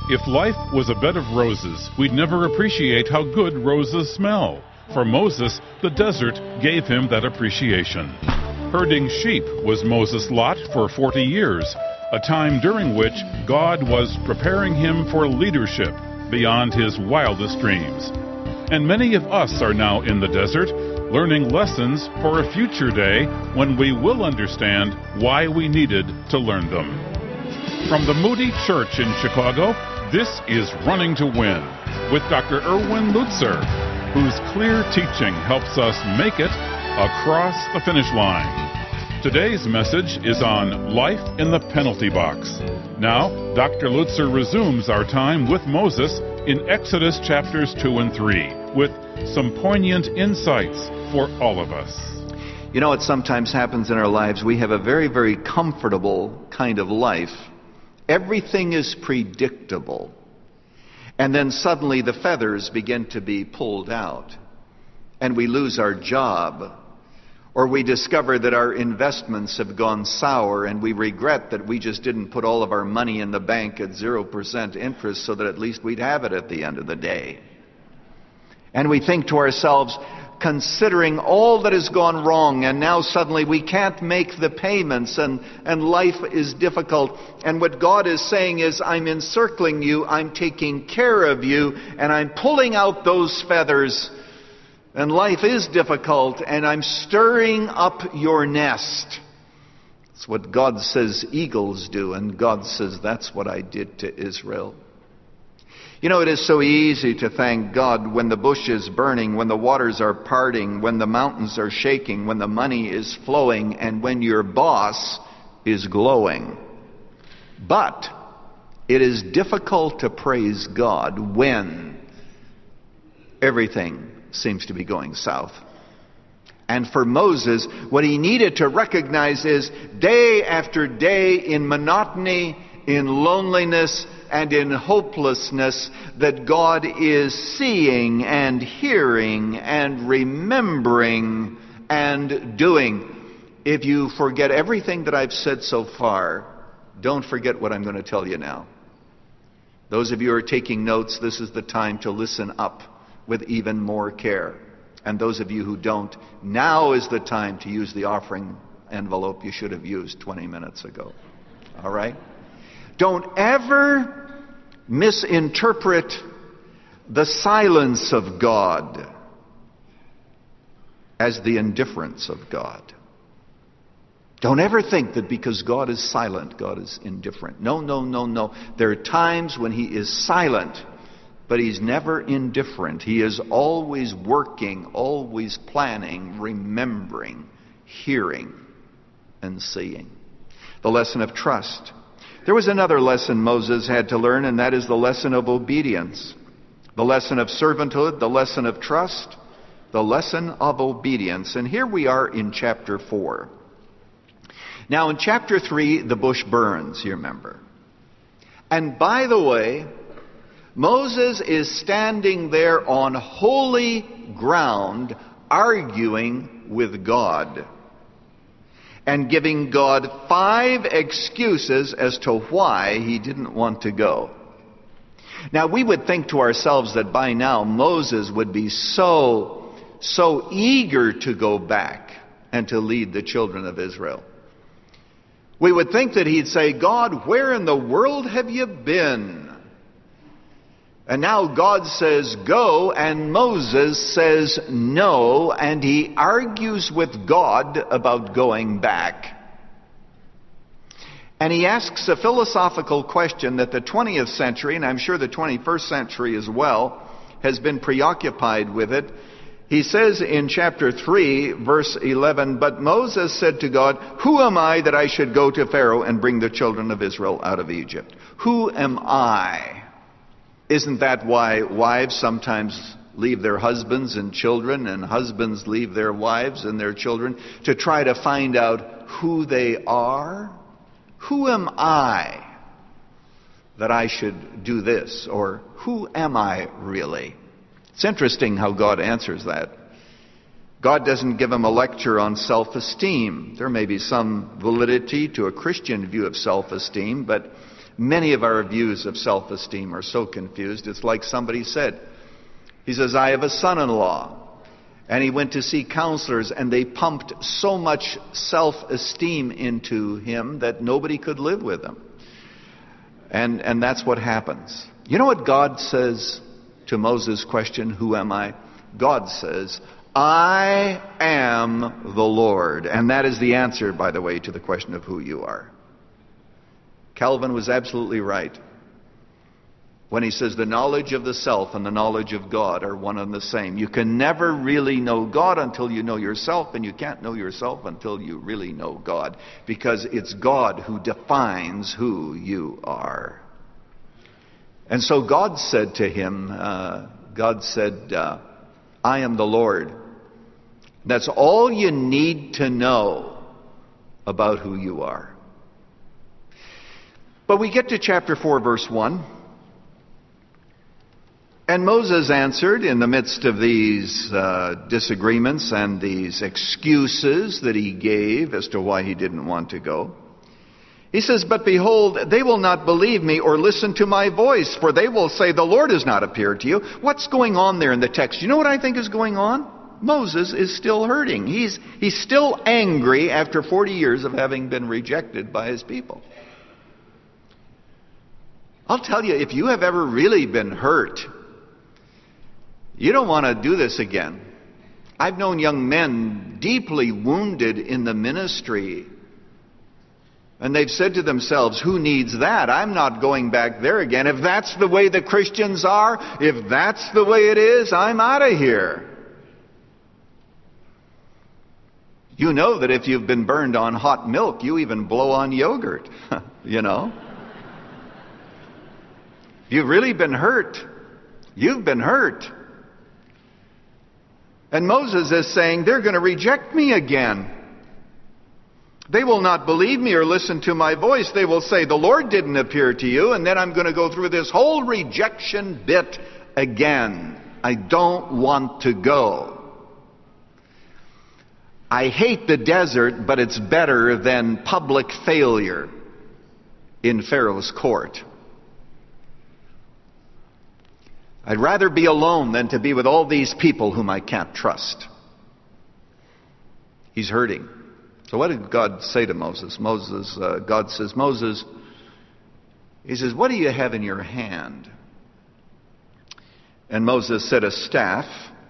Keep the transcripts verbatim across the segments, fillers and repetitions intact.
If life was a bed of roses, we'd never appreciate how good roses smell. For Moses, the desert gave him that appreciation. Herding sheep was Moses' lot for forty years, a time during which God was preparing him for leadership beyond his wildest dreams. And many of us are now in the desert, learning lessons for a future day when we will understand why we needed to learn them. From the Moody Church in Chicago, this is Running to Win with Doctor Erwin Lutzer, whose clear teaching helps us make it across the finish line. Today's message is on life in the penalty box. Now, Doctor Lutzer resumes our time with Moses in Exodus chapters two and three with some poignant insights for all of us. You know what sometimes happens in our lives? We have a very, very comfortable kind of life. Everything is predictable. And then suddenly the feathers begin to be pulled out. And we lose our job. Or we discover that our investments have gone sour, and we regret that we just didn't put all of our money in the bank at zero percent interest so that at least we'd have it at the end of the day. And we think to ourselves, considering all that has gone wrong, and now suddenly we can't make the payments, and, and life is difficult. And what God is saying is, I'm encircling you, I'm taking care of you, and I'm pulling out those feathers. And life is difficult, and I'm stirring up your nest. That's what God says eagles do, and God says that's what I did to Israel. You know, it is so easy to thank God when the bush is burning, when the waters are parting, when the mountains are shaking, when the money is flowing, and when your boss is glowing. But it is difficult to praise God when everything seems to be going south. And for Moses, what he needed to recognize is day after day in monotony, in loneliness, and in hopelessness, that God is seeing and hearing and remembering and doing. If you forget everything that I've said so far, don't forget what I'm going to tell you now. Those of you who are taking notes, this is the time to listen up with even more care. And those of you who don't, now is the time to use the offering envelope you should have used twenty minutes ago. All right? Don't ever misinterpret the silence of God as the indifference of God. Don't ever think that because God is silent, God is indifferent. No, no, no, no. There are times when He is silent, but He's never indifferent. He is always working, always planning, remembering, hearing, and seeing. The lesson of trust. There was another lesson Moses had to learn, and that is the lesson of obedience. The lesson of servanthood, the lesson of trust, the lesson of obedience. And here we are in chapter four. Now in chapter three, the bush burns, you remember. And by the way, Moses is standing there on holy ground, arguing with God and giving God five excuses as to why he didn't want to go. Now, we would think to ourselves that by now Moses would be so, so eager to go back and to lead the children of Israel. We would think that he'd say, God, where in the world have you been? And now God says go, and Moses says no, and he argues with God about going back. And he asks a philosophical question that the twentieth century, and I'm sure the twenty-first century as well, has been preoccupied with it. He says in chapter three, verse eleven, but Moses said to God, who am I that I should go to Pharaoh and bring the children of Israel out of Egypt? Who am I? Isn't that why wives sometimes leave their husbands and children, and husbands leave their wives and their children to try to find out who they are? Who am I that I should do this? Or who am I really? It's interesting how God answers that. God doesn't give him a lecture on self-esteem. There may be some validity to a Christian view of self-esteem, but Many of our views of self-esteem are so confused. It's like somebody said, he says, I have a son-in-law. And he went to see counselors, and they pumped so much self-esteem into him that nobody could live with him. And, and that's what happens. You know what God says to Moses' question, who am I? God says, I am the Lord. And that is the answer, by the way, to the question of who you are. Calvin was absolutely right when he says the knowledge of the self and the knowledge of God are one and the same. You can never really know God until you know yourself, and you can't know yourself until you really know God, because it's God who defines who you are. And so God said to him, uh, God said, uh, I am the Lord. That's all you need to know about who you are. But we get to chapter four, verse one. And Moses answered in the midst of these uh, disagreements and these excuses that he gave as to why he didn't want to go. He says, but behold, they will not believe me or listen to my voice, for they will say, the Lord has not appeared to you. What's going on there in the text? You know what I think is going on? Moses is still hurting. He's, he's still angry after forty years of having been rejected by his people. I'll tell you, if you have ever really been hurt, you don't want to do this again. I've known young men deeply wounded in the ministry, and they've said to themselves, who needs that? I'm not going back there again. If that's the way the Christians are, if that's the way it is, I'm out of here. You know that if you've been burned on hot milk, you even blow on yogurt, you know. If you've really been hurt, you've been hurt. And Moses is saying, they're going to reject me again. They will not believe me or listen to my voice. They will say, the Lord didn't appear to you. And then I'm going to go through this whole rejection bit again. I don't want to go. I hate the desert, but it's better than public failure in Pharaoh's court. I'd rather be alone than to be with all these people whom I can't trust. He's hurting. So what did God say to Moses? Moses, uh, God says, Moses, he says, what do you have in your hand? And Moses said, a staff.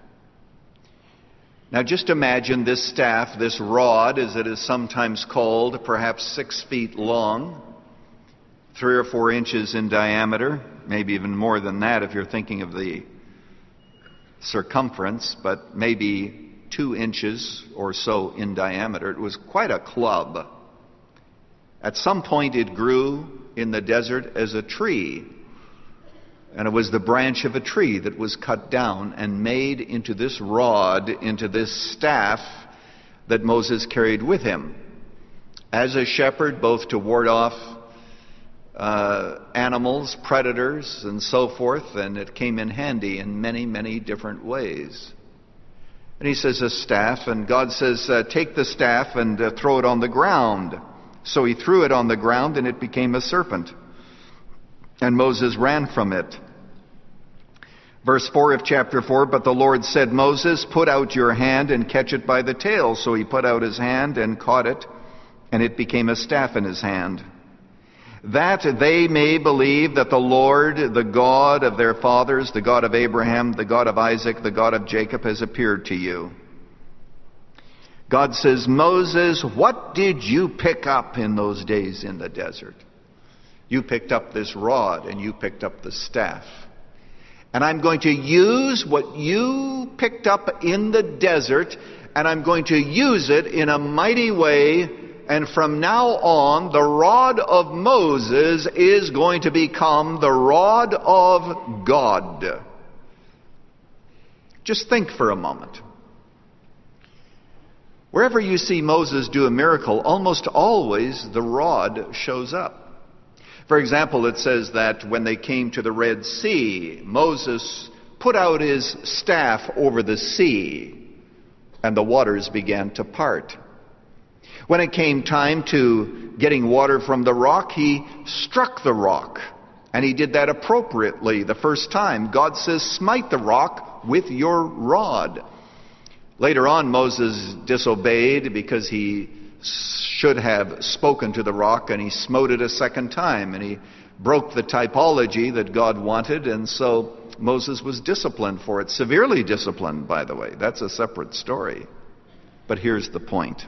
Now just imagine this staff, this rod, as it is sometimes called, perhaps six feet long, three or four inches in diameter, maybe even more than that if you're thinking of the circumference, but maybe two inches or so in diameter. It was quite a club. At some point it grew in the desert as a tree, and it was the branch of a tree that was cut down and made into this rod, into this staff that Moses carried with him as a shepherd, both to ward off Uh, animals, predators, and so forth, and it came in handy in many, many different ways. And he says a staff, and God says, uh, take the staff and uh, throw it on the ground. So he threw it on the ground, and it became a serpent. And Moses ran from it. Verse four of chapter four, but the Lord said, Moses, put out your hand and catch it by the tail. So he put out his hand and caught it, and it became a staff in his hand. That they may believe that the Lord, the God of their fathers, the God of Abraham, the God of Isaac, the God of Jacob, has appeared to you. God says, Moses, what did you pick up in those days in the desert? You picked up this rod and you picked up the staff. And I'm going to use what you picked up in the desert, and I'm going to use it in a mighty way. And from now on, the rod of Moses is going to become the rod of God. Just think for a moment. Wherever you see Moses do a miracle, almost always the rod shows up. For example, it says that when they came to the Red Sea, Moses put out his staff over the sea, and the waters began to part. When it came time to getting water from the rock, he struck the rock. And he did that appropriately the first time. God says, smite the rock with your rod. Later on, Moses disobeyed because he should have spoken to the rock, and he smote it a second time, and he broke the typology that God wanted, and so Moses was disciplined for it. Severely disciplined, by the way. That's a separate story. But here's the point.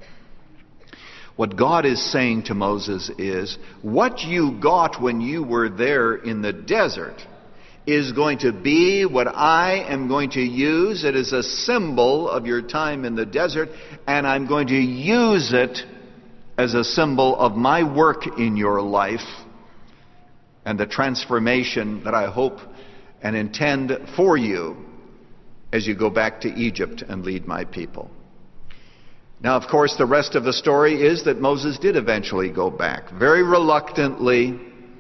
What God is saying to Moses is, what you got when you were there in the desert is going to be what I am going to use. It is a symbol of your time in the desert, and I'm going to use it as a symbol of my work in your life and the transformation that I hope and intend for you as you go back to Egypt and lead my people. Now, of course, the rest of the story is that Moses did eventually go back, very reluctantly,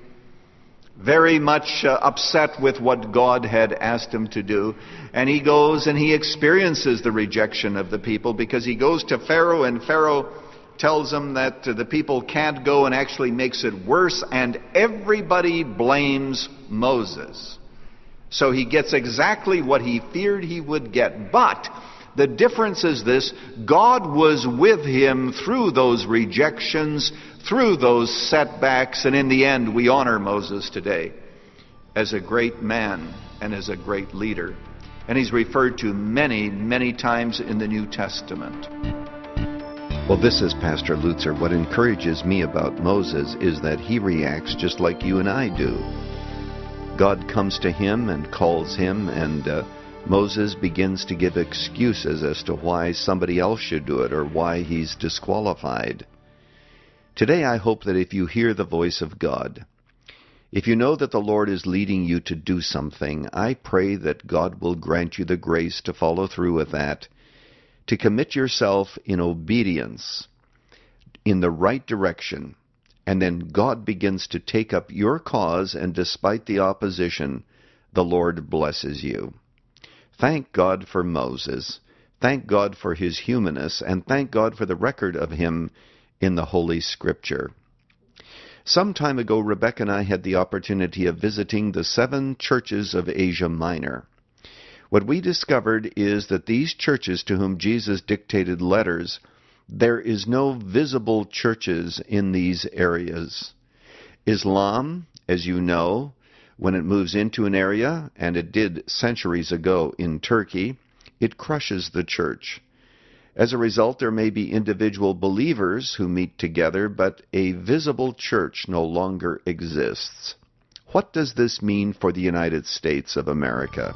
very much uh, upset with what God had asked him to do. And he goes and he experiences the rejection of the people, because he goes to Pharaoh, and Pharaoh tells him that uh, the people can't go, and actually makes it worse, and everybody blames Moses. So he gets exactly what he feared he would get. But the difference is this: God was with him through those rejections, through those setbacks, and in the end we honor Moses today as a great man and as a great leader. And he's referred to many, many times in the New Testament. Well, this is Pastor Lutzer. What encourages me about Moses is that he reacts just like you and I do. God comes to him and calls him, and uh, Moses begins to give excuses as to why somebody else should do it or why he's disqualified. Today I hope that if you hear the voice of God, if you know that the Lord is leading you to do something, I pray that God will grant you the grace to follow through with that, to commit yourself in obedience in the right direction, and then God begins to take up your cause, and despite the opposition, the Lord blesses you. Thank God for Moses. Thank God for his humanness, and thank God for the record of him in the Holy Scripture. Some time ago, Rebecca and I had the opportunity of visiting the seven churches of Asia Minor. What we discovered is that these churches to whom Jesus dictated letters, there is no visible churches in these areas. Islam, as you know, when it moves into an area, and it did centuries ago in Turkey, it crushes the church. As a result, there may be individual believers who meet together, but a visible church no longer exists. What does this mean for the United States of America?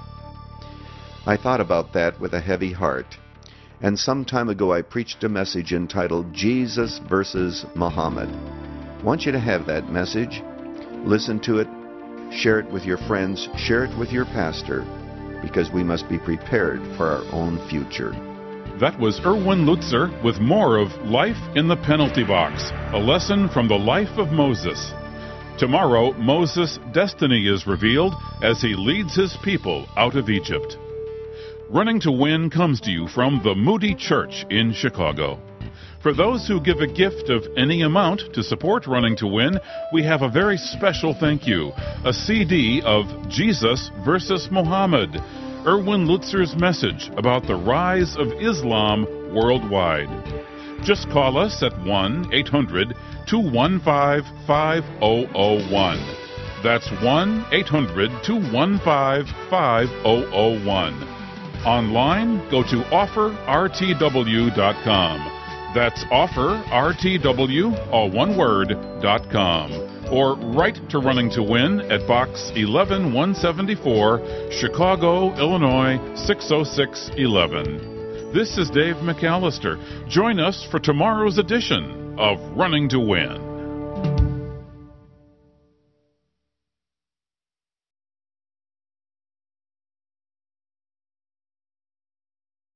I thought about that with a heavy heart, and some time ago I preached a message entitled Jesus versus Muhammad. I want you to have that message, listen to it, share it with your friends, share it with your pastor, because we must be prepared for our own future. That was Erwin Lutzer with more of Life in the Penalty Box, a lesson from the life of Moses. Tomorrow, Moses' destiny is revealed as he leads his people out of Egypt. Running to Win comes to you from the Moody Church in Chicago. For those who give a gift of any amount to support Running to Win, we have a very special thank you, a C D of Jesus versus Muhammad, Erwin Lutzer's message about the rise of Islam worldwide. Just call us at one eight hundred two one five five zero zero one. That's one eight hundred two one five five zero zero one. Online, go to offer r t w dot com. That's offer r t w, all one word, dot com. Or write to Running to Win at Box eleven one seventy-four, Chicago, Illinois six oh six one one. This is Dave McAllister. Join us for tomorrow's edition of Running to Win.